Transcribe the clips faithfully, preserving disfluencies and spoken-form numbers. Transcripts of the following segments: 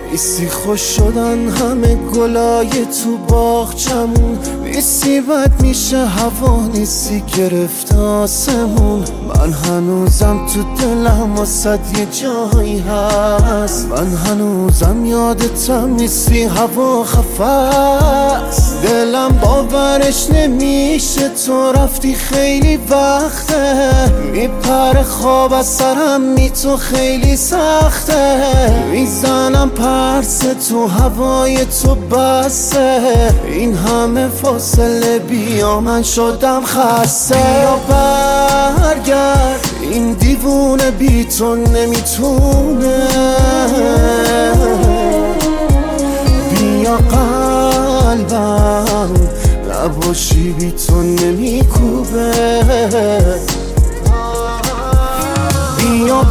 نیستی خوش شدن همه گلای تو باغچمون، نیستی بد میشه هوا، نیستی گرفته آسمون. من هنوزم تو دلم واسد یه جایی هست، من هنوزم یادتم، نیستی هوا خفست. دلم باورش نمیشه تو رفتی خیلی وقته، میپره خواب از سرم می تو خیلی سخته. میزنم پرس تو هوای تو بسته، این همه فاصله بیا من شدم خسته. بیا برگرد این دیوونه بی تو نمیتونه، بیا قلبم نباشی بی تو نمیکوبه. بیا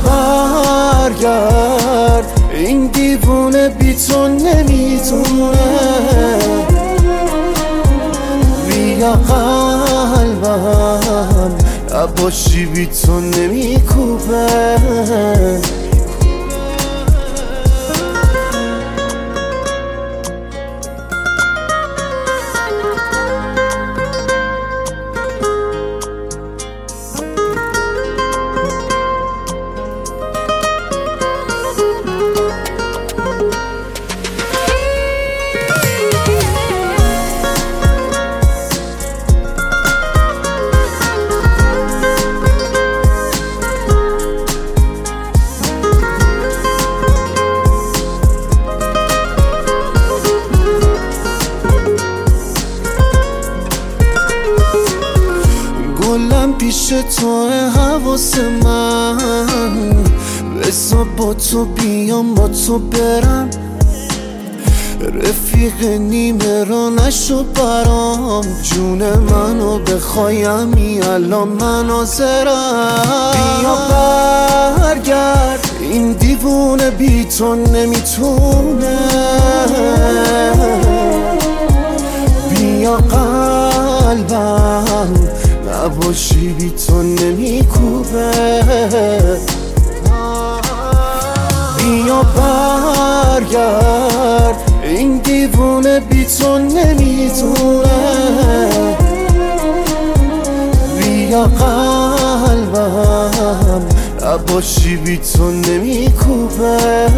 برگرد این دیوونه بی تو نمیتونه، بیا قلبم نباشی بی تو نمیکوبه. گلم پیش تو حواس من، بسا با تو بیام با تو برم، رفیق نیمه را نشو برام، جون منو بخوایم الان من حاضرم. بیا برگرد این دیوونه بی تو نمیتونه، بیا قلبم نباشی بی تو نمیکوبه. بیا برگرد این دیوونه بی تو نمیتونه، بیا قلبم نباشی بی تو نمیکوبه.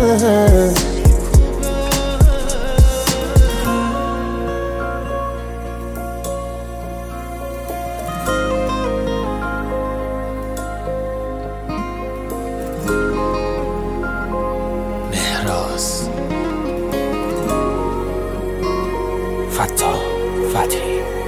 فتا فتی